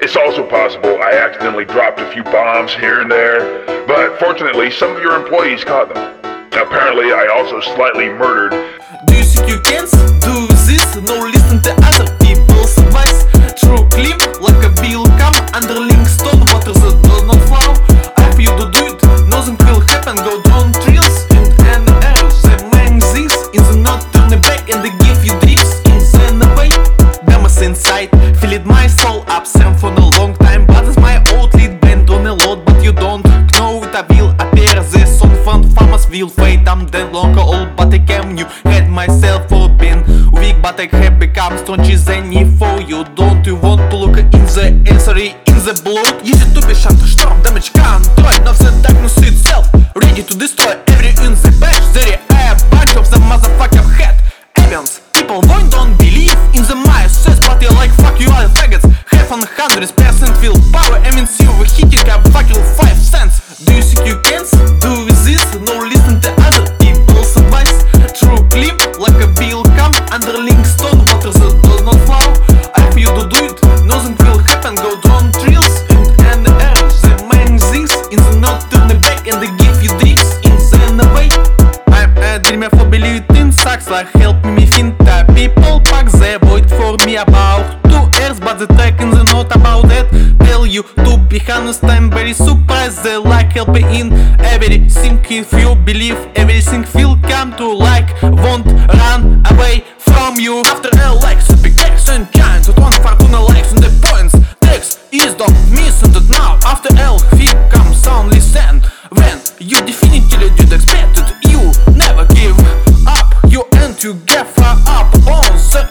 It's also possible I accidentally dropped a few bombs here and there, but fortunately some of your employees caught them. Apparently I also slightly murdered. Do you think you can do this? No, listen to other people's advice. True clip, like a bill come underling stone, water that does not flow. I for you to do it, nothing will happen, go down trails in an arrow. They make this in the not turn back and they give you tricks in the way. Demons inside, feel it my soul up, Sam for a long time, but it's my old lead band on a lot, but you don't know it, I will appear. This song fun famous will fade, I'm then longer old, but I came new, had myself for been weak, but I have become stronger than for you. Don't you want to look in the answer in the blood? Easy to be shot, storm, damage control, of the darkness itself, ready to destroy every in the patch. There are a bunch of the motherfucker head aliens. People don't believe in the Maya says, but you like fuck you all faggots. Have 100% will power, MNC overheating a fucking 5 cents. Do you think you can do this? No, listen to other people's advice. True clip, like a bill come underling stone, water that does not flow. I for you to do it, nothing will happen, go down trails and arrows. They make this in the not turn back and they give you tricks in the way. I'm a dreamer for believing in sucks, like help me think that people pack the void for me about 2 years, but the track in the note about that tell you to be honest. I'm very surprised they like helping in everything. If you believe everything will come to like, won't run away from you after a like